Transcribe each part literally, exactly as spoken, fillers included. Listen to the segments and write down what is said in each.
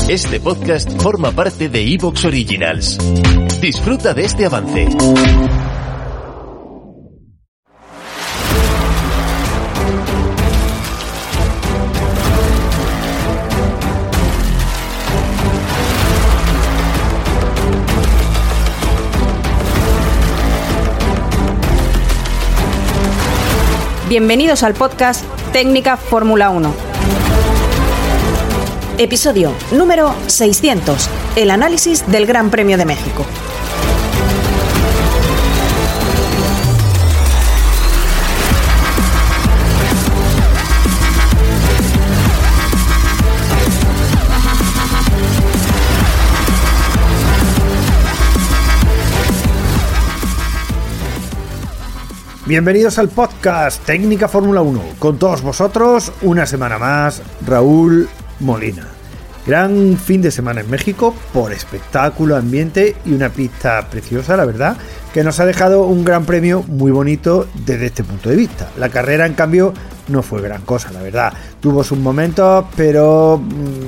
Este podcast forma parte de iVoox Originals. Disfruta de este avance. Bienvenidos al podcast Técnica Fórmula uno. Episodio número seiscientos. El análisis del Gran Premio de México. Bienvenidos al podcast Técnica Fórmula uno. Con todos vosotros, una semana más, Raúl Molina. Gran fin de semana en México por espectáculo, ambiente y una pista preciosa, la verdad, que nos ha dejado un gran premio muy bonito desde este punto de vista. La carrera, en cambio, no fue gran cosa, la verdad. Tuvo sus momentos, pero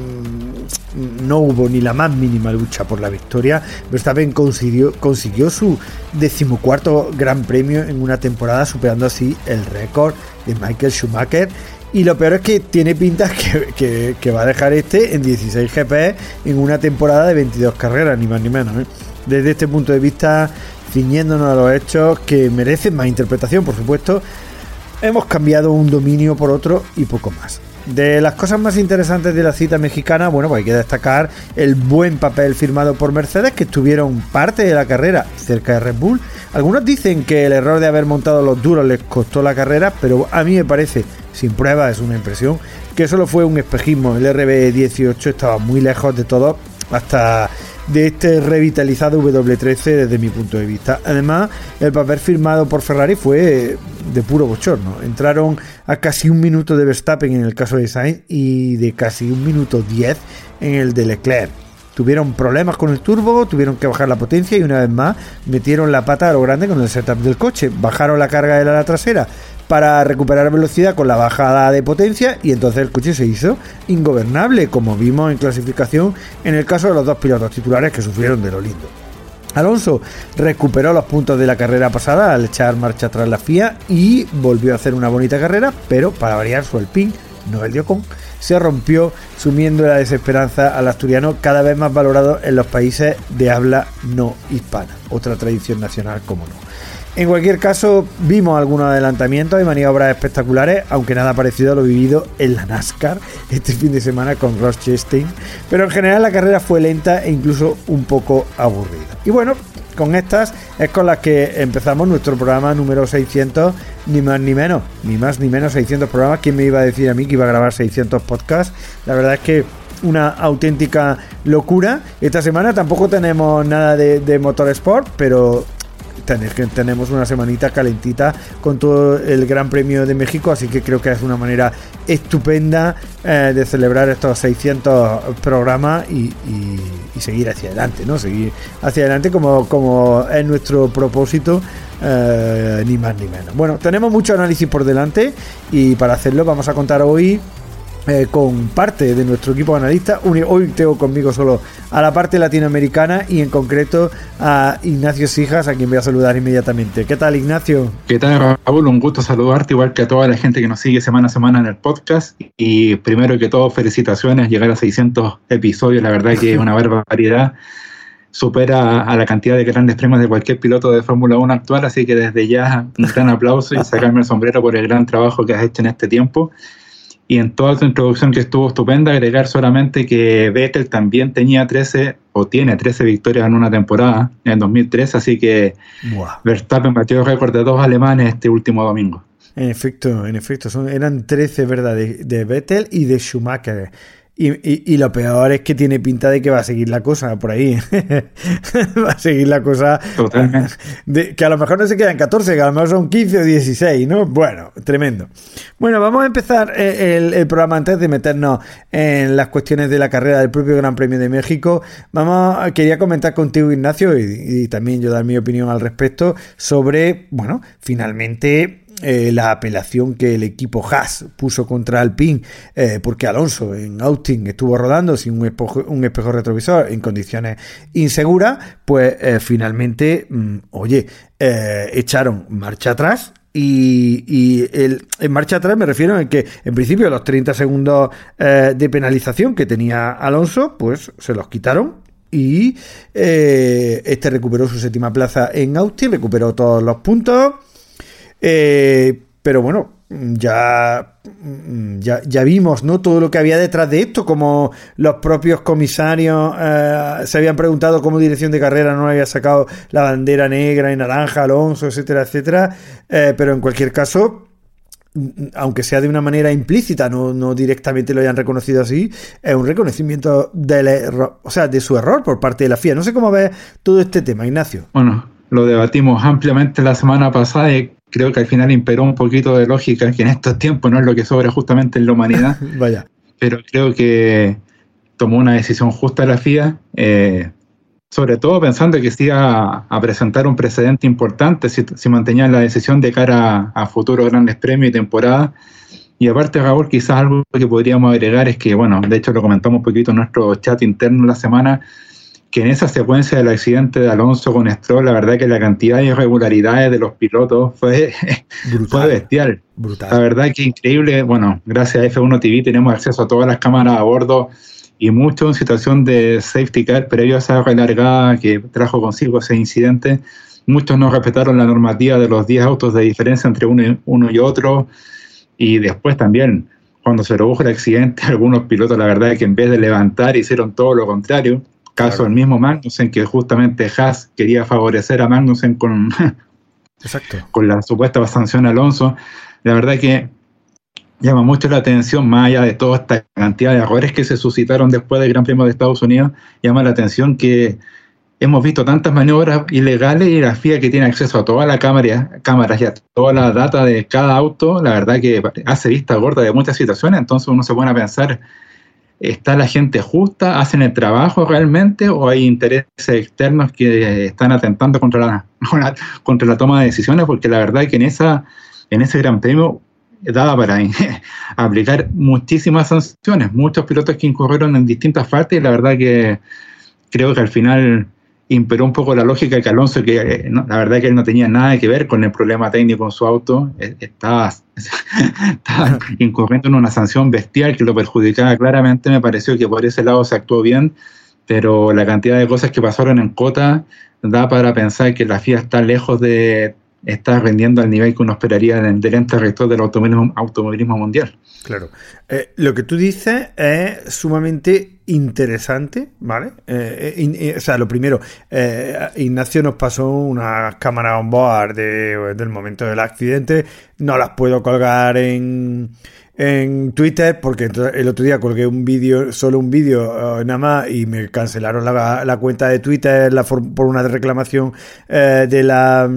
mmm, no hubo ni la más mínima lucha por la victoria. Verstappen consiguió, consiguió su decimocuarto gran premio en una temporada, superando así el récord de Michael Schumacher. Y lo peor es que tiene pinta que, que, que va a dejar este en dieciséis G P en una temporada de veintidós carreras, ni más ni menos, ¿eh? Desde este punto de vista, ciñéndonos a los hechos que merecen más interpretación, por supuesto, hemos cambiado un dominio por otro y poco más. De las cosas más interesantes de la cita mexicana, bueno, pues hay que destacar el buen papel firmado por Mercedes, que estuvieron parte de la carrera cerca de Red Bull. Algunos dicen que el error de haber montado los duros les costó la carrera, pero a mí me parece, sin prueba, es una impresión, que solo fue un espejismo. El R B dieciocho estaba muy lejos de todo, hasta de este revitalizado W trece desde mi punto de vista. Además, el papel firmado por Ferrari fue de puro bochorno. Entraron a casi un minuto de Verstappen en el caso de Sainz y de casi un minuto diez en el de Leclerc. Tuvieron problemas con el turbo, tuvieron que bajar la potencia y una vez más metieron la pata a lo grande con el setup del coche. Bajaron la carga del ala trasera para recuperar velocidad con la bajada de potencia y entonces el coche se hizo ingobernable, como vimos en clasificación en el caso de los dos pilotos titulares que sufrieron de lo lindo. Alonso recuperó los puntos de la carrera pasada al echar marcha atrás la F I A y volvió a hacer una bonita carrera, pero para variar su Alpine, no el de Ocon, se rompió, sumiendo la desesperanza al asturiano, cada vez más valorado en los países de habla no hispana, otra tradición nacional, como no. En cualquier caso, vimos algunos adelantamientos y maniobras espectaculares, aunque nada parecido a lo vivido en la NASCAR este fin de semana con Ross Chastain, pero en general la carrera fue lenta e incluso un poco aburrida. Y bueno, con estas es con las que empezamos nuestro programa número seiscientos, ni más ni menos, ni más ni menos seiscientos programas. ¿Quién me iba a decir a mí que iba a grabar seiscientos podcasts? La verdad es que una auténtica locura. Esta semana tampoco tenemos nada de, de Motorsport, pero tenemos una semanita calentita con todo el Gran Premio de México, así que creo que es una manera estupenda eh, de celebrar estos seiscientos programas y, y, y seguir hacia adelante, ¿no? Seguir hacia adelante como, como es nuestro propósito, eh, ni más ni menos. Bueno, tenemos mucho análisis por delante y para hacerlo vamos a contar hoy Eh, con parte de nuestro equipo de analistas. Hoy tengo conmigo solo a la parte latinoamericana y en concreto a Ignacio Sijas, a quien voy a saludar inmediatamente. ¿Qué tal, Ignacio? ¿Qué tal, Raúl? Un gusto saludarte, igual que a toda la gente que nos sigue semana a semana en el podcast. Y primero que todo, felicitaciones, llegar a seiscientos episodios, la verdad que es una barbaridad. Supera a la cantidad de grandes premios de cualquier piloto de Fórmula uno actual, así que desde ya un gran aplauso y sacarme el sombrero por el gran trabajo que has hecho en este tiempo. Y en toda tu introducción, que estuvo estupenda, agregar solamente que Vettel también tenía trece o tiene trece victorias en una temporada, en el dos mil trece, así que wow. Verstappen batió el récord de dos alemanes este último domingo. En efecto, en efecto, son, eran trece, ¿verdad?, de, de Vettel y de Schumacher. Y, y, y lo peor es que tiene pinta de que va a seguir la cosa por ahí. Va a seguir la cosa. Totalmente. De, que a lo mejor no se quedan catorce, que a lo mejor son quince o dieciséis, ¿no? Bueno, tremendo. Bueno, vamos a empezar el, el programa antes de meternos en las cuestiones de la carrera del propio Gran Premio de México. Vamos, quería comentar contigo, Ignacio, y, y también yo dar mi opinión al respecto sobre, bueno, finalmente eh, la apelación que el equipo Haas puso contra Alpine, eh, porque Alonso en Austin estuvo rodando sin un espejo, un espejo retrovisor en condiciones inseguras, pues eh, finalmente, mm, oye, eh, echaron marcha atrás. Y, y el, en marcha atrás me refiero en que en principio los treinta segundos eh, de penalización que tenía Alonso, pues se los quitaron y eh, este recuperó su séptima plaza en Austin, recuperó todos los puntos, eh, pero bueno, ya, ya ya vimos, ¿no?, todo lo que había detrás de esto, como los propios comisarios eh, se habían preguntado cómo dirección de carrera no había sacado la bandera negra y naranja Alonso, etcétera, etcétera, eh, pero en cualquier caso, aunque sea de una manera implícita, no, no directamente lo hayan reconocido así, es un reconocimiento del error, o sea, de su error por parte de la F I A. No sé cómo ves todo este tema, Ignacio. Bueno, lo debatimos ampliamente la semana pasada y creo que al final imperó un poquito de lógica, que en estos tiempos no es lo que sobra justamente en la humanidad. Vaya. Pero creo que tomó una decisión justa la F I A, eh, sobre todo pensando que se iba a, a presentar un precedente importante si, si mantenían la decisión de cara a, a futuros grandes premios y temporadas. Y aparte, Raúl, quizás algo que podríamos agregar es que, bueno, de hecho lo comentamos un poquito en nuestro chat interno la semana, que en esa secuencia del accidente de Alonso con Stroll, la verdad que la cantidad de irregularidades de los pilotos fue, fue bestial. Brutal. La verdad que increíble. Bueno, gracias a F uno T V tenemos acceso a todas las cámaras a bordo y mucho en situación de safety car previo a esa relargada que trajo consigo ese incidente. Muchos no respetaron la normativa de los diez autos de diferencia entre uno y, uno y otro, y después también, cuando se produjo el accidente, algunos pilotos la verdad es que en vez de levantar hicieron todo lo contrario. Caso del mismo Magnussen, que justamente Haas quería favorecer a Magnussen con, Exacto. con la supuesta sanción a Alonso. La verdad que llama mucho la atención, más allá de toda esta cantidad de errores que se suscitaron después del Gran Premio de Estados Unidos, llama la atención que hemos visto tantas maniobras ilegales y la F I A, que tiene acceso a toda la cámara, cámaras y a toda la data de cada auto, la verdad que hace vista gorda de muchas situaciones. Entonces uno se pone a pensar, ¿está la gente justa? ¿Hacen el trabajo realmente? ¿O hay intereses externos que están atentando contra la, contra la toma de decisiones? Porque la verdad es que en, esa, en ese Gran Premio daba para aplicar muchísimas sanciones. Muchos pilotos que incurrieron en distintas faltas, y la verdad que creo que al final imperó un poco la lógica que Alonso, que no, la verdad que él no tenía nada que ver con el problema técnico en su auto, estaba, estaba incurriendo en una sanción bestial que lo perjudicaba claramente. Me pareció que por ese lado se actuó bien, pero la cantidad de cosas que pasaron en Cota da para pensar que la F I A está lejos de estar rendiendo al nivel que uno esperaría del, del ente rector del automovilismo, automovilismo mundial. Claro. Eh, lo que tú dices es sumamente interesante, ¿vale? Eh, in, in, o sea, lo primero, eh, Ignacio nos pasó unas cámaras on board de, del momento del accidente. No las puedo colgar en... en Twitter, porque el otro día colgué un vídeo, solo un vídeo uh, nada más, y me cancelaron la, la cuenta de Twitter la for, por una reclamación eh, de la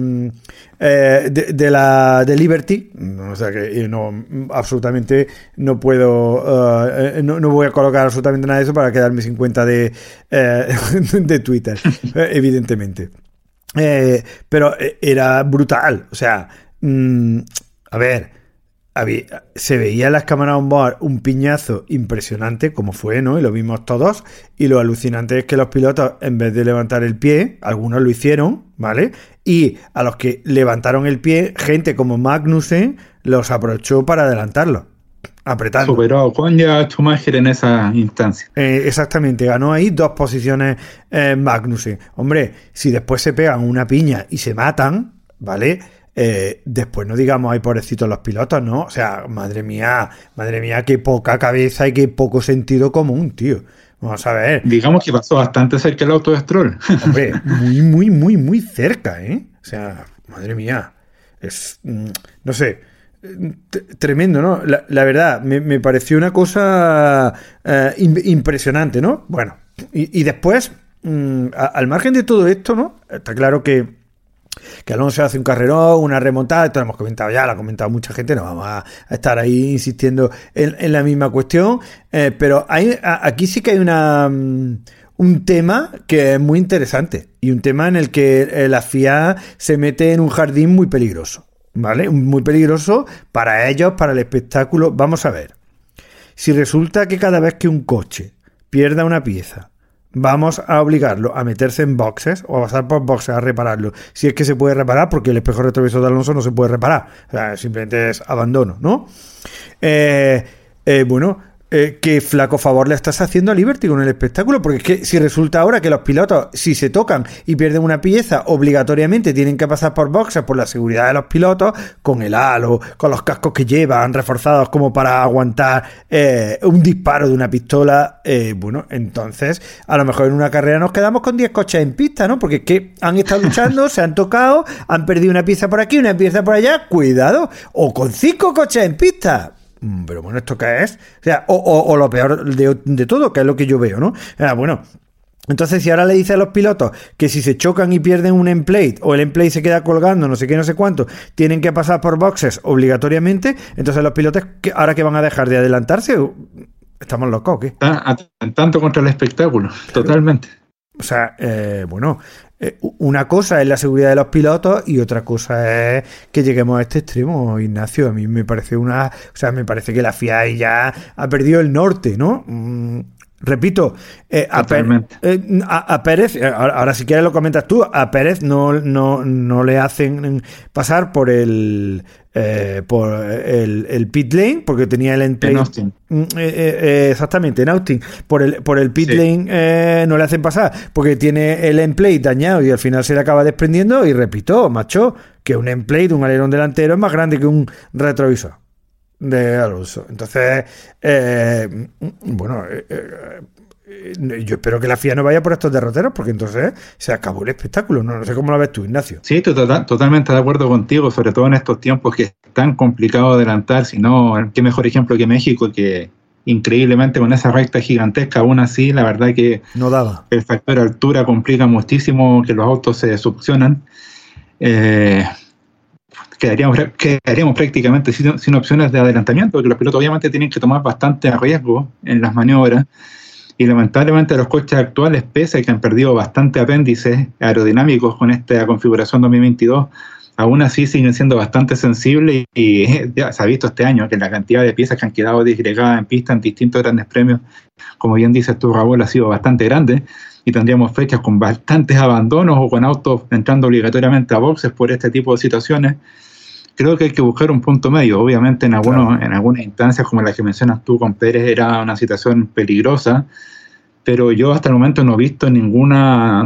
eh, de, de la de Liberty. O sea que no, absolutamente no puedo uh, no, no voy a colocar absolutamente nada de eso para quedarme sin cuenta de eh, de Twitter, evidentemente. Eh, pero era brutal, o sea, mmm, a ver, Había, se veía en las cámaras on board un piñazo impresionante, como fue, ¿no? Y lo vimos todos. Y lo alucinante es que los pilotos, en vez de levantar el pie, algunos lo hicieron, ¿vale? Y a los que levantaron el pie, gente como Magnussen los aprovechó para adelantarlo, apretando. Superó a Ocon y a Schumacher en esa instancia. Eh, exactamente, ganó ahí dos posiciones eh, Magnussen. Hombre, si después se pegan una piña y se matan, ¿vale? Eh, después no digamos, ay, pobrecitos los pilotos, ¿no? O sea, madre mía, madre mía, qué poca cabeza y qué poco sentido común, tío. Vamos a ver. Digamos que pasó bastante cerca el auto de Stroll. Hombre, muy, muy, muy, muy cerca, ¿eh? O sea, madre mía. Es, no sé, t- tremendo, ¿no? La, la verdad, me, me pareció una cosa eh, impresionante, ¿no? Bueno, y, y después, mmm, a, al margen de todo esto, ¿no? Está claro que que Alonso hace un carrerón, una remontada, esto lo hemos comentado ya, lo ha comentado mucha gente, no vamos a, a estar ahí insistiendo en, en la misma cuestión, eh, pero hay, a, aquí sí que hay una um, un tema que es muy interesante y un tema en el que eh, la F I A se mete en un jardín muy peligroso. ¿vale? Muy peligroso para ellos, para el espectáculo. Vamos a ver. Si resulta que cada vez que un coche pierda una pieza, vamos a obligarlo a meterse en boxes o a pasar por boxes a repararlo, si es que se puede reparar, porque el espejo retrovisor de Alonso no se puede reparar, o sea, simplemente es abandono, ¿no? Eh, eh, bueno, eh, qué flaco favor le estás haciendo a Liberty con el espectáculo, porque es que si resulta ahora que los pilotos, si se tocan y pierden una pieza, obligatoriamente tienen que pasar por boxes por la seguridad de los pilotos, con el halo, con los cascos que llevan reforzados como para aguantar eh, un disparo de una pistola, eh, bueno, entonces a lo mejor en una carrera nos quedamos con diez coches en pista, ¿no? Porque es que han estado luchando, se han tocado, han perdido una pieza por aquí, una pieza por allá, cuidado, o con cinco coches en pista. Pero bueno, ¿esto qué es? O sea, o, o, o lo peor de, de todo, que es lo que yo veo, ¿no? Ah, bueno, entonces si ahora le dice a los pilotos que si se chocan y pierden un endplate o el endplate se queda colgando, no sé qué, no sé cuánto, tienen que pasar por boxes obligatoriamente, entonces los pilotos, ¿ahora que van a dejar de adelantarse? ¿Estamos locos o qué? Está atentando contra el espectáculo, totalmente. O sea, eh, bueno, eh, una cosa es la seguridad de los pilotos y otra cosa es que lleguemos a este extremo, Ignacio. A mí me parece una... O sea, me parece que la F I A ya ha perdido el norte, ¿no? Mm, repito, eh, a, Pérez, eh, a, a Pérez, ahora, ahora si quieres lo comentas tú, a Pérez no, no, no le hacen pasar por el... Eh, por el, el pit lane, porque tenía el endplate. En Austin. Eh, eh, exactamente, en Austin. Por el, por el pit sí. lane eh, no le hacen pasar, porque tiene el endplate dañado y al final se le acaba desprendiendo. Y repito, macho, que un endplate, un alerón delantero, es más grande que un retrovisor de Alonso. Entonces, eh, bueno, eh, eh, yo espero que la F I A no vaya por estos derroteros, porque entonces se acabó el espectáculo. No, no sé cómo lo ves tú, Ignacio. Sí, estoy total, totalmente de acuerdo contigo, sobre todo en estos tiempos que es tan complicado adelantar. Si no, qué mejor ejemplo que México, que increíblemente con esa recta gigantesca, aún así, la verdad que no daba. El factor altura complica muchísimo que los autos se succionan. Eh, quedaríamos, quedaríamos prácticamente sin, sin opciones de adelantamiento, porque los pilotos obviamente tienen que tomar bastante riesgo en las maniobras. Y lamentablemente los coches actuales, pese a que han perdido bastante apéndices aerodinámicos con esta configuración dos mil veintidós, aún así siguen siendo bastante sensibles y, y ya se ha visto este año que la cantidad de piezas que han quedado disgregadas en pista en distintos grandes premios, como bien dices tú, Raúl, ha sido bastante grande y tendríamos fechas con bastantes abandonos o con autos entrando obligatoriamente a boxes por este tipo de situaciones. Creo que hay que buscar un punto medio. Obviamente en, algunos, claro. en algunas instancias como la que mencionas tú con Pérez era una situación peligrosa, pero yo hasta el momento no he visto ninguna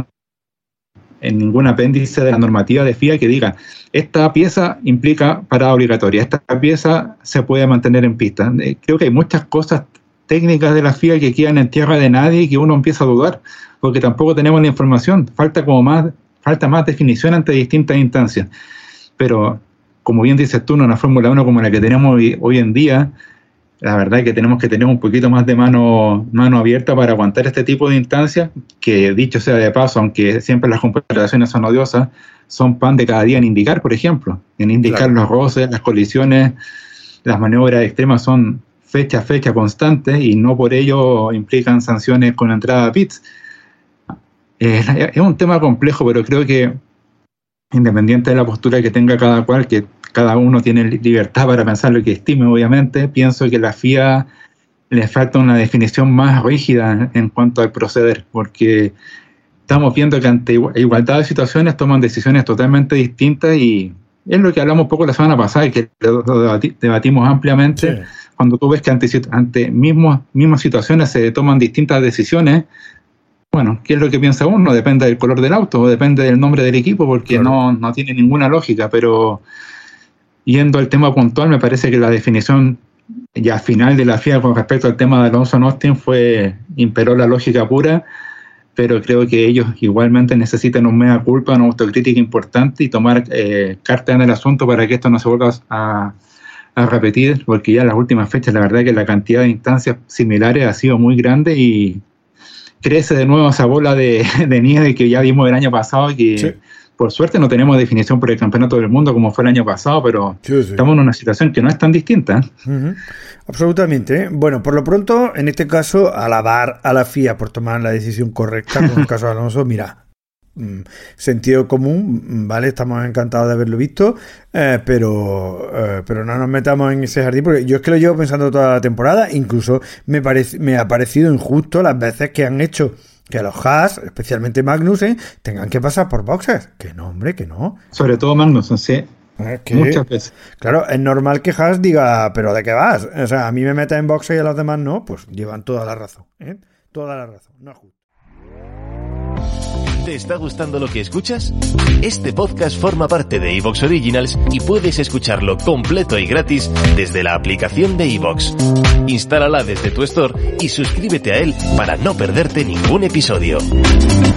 en ningún apéndice de la normativa de F I A que diga esta pieza implica parada obligatoria, esta pieza se puede mantener en pista. Creo que hay muchas cosas técnicas de la F I A que quedan en tierra de nadie y que uno empieza a dudar, porque tampoco tenemos la información, falta como más, falta más definición ante distintas instancias. Pero como bien dices tú, en una Fórmula uno como la que tenemos hoy, hoy en día, la verdad es que tenemos que tener un poquito más de mano, mano abierta para aguantar este tipo de instancias, que dicho sea de paso, aunque siempre las comparaciones son odiosas, son pan de cada día en IndyCar, por ejemplo. En IndyCar claro. Los roces, las colisiones, las maniobras extremas son fecha a fecha constantes y no por ello implican sanciones con entrada a pits. Eh, es un tema complejo, pero creo que independiente de la postura que tenga cada cual, que cada uno tiene libertad para pensar lo que estime, obviamente, pienso que la F I A le falta una definición más rígida en cuanto al proceder, porque estamos viendo que ante igualdad de situaciones toman decisiones totalmente distintas y es lo que hablamos un poco la semana pasada y que lo debatimos ampliamente. Sí. Cuando tú ves que ante, ante mismos, mismas situaciones se toman distintas decisiones, bueno, ¿qué es lo que piensa uno? Depende del color del auto o depende del nombre del equipo, porque claro. no, no tiene ninguna lógica, pero yendo al tema puntual, me parece que la definición ya final de la F I A con respecto al tema de Alonso en Austin fue, imperó la lógica pura, pero creo que ellos igualmente necesitan un mea culpa, una autocrítica importante y tomar eh, carta en el asunto para que esto no se vuelva a, a repetir, porque ya en las últimas fechas la verdad es que la cantidad de instancias similares ha sido muy grande y crece de nuevo esa bola de, de nieve que ya vimos el año pasado y que sí. Por suerte no tenemos definición por el campeonato del mundo como fue el año pasado, pero sí, sí. Estamos en una situación que no es tan distinta. Uh-huh. Absolutamente. Bueno, por lo pronto, en este caso, alabar a la F I A por tomar la decisión correcta con el caso de Alonso. Mira, mm, sentido común, ¿vale? Estamos encantados de haberlo visto, eh, pero, eh, pero no nos metamos en ese jardín, porque yo es que lo llevo pensando toda la temporada, incluso me, parece, me ha parecido injusto las veces que han hecho que los Haas, especialmente Magnussen, tengan que pasar por boxes. Que no, hombre, que no. Sobre todo Magnussen, sí. Es que, muchas veces. Claro, es normal que Haas diga, ¿pero de qué vas? O sea, a mí me metes en boxes y a los demás no, pues llevan toda la razón, ¿eh? Toda la razón, no es justo. ¿Te está gustando lo que escuchas? Este podcast forma parte de iVoox Originals y puedes escucharlo completo y gratis desde la aplicación de iVoox. Instálala desde tu store y suscríbete a él para no perderte ningún episodio.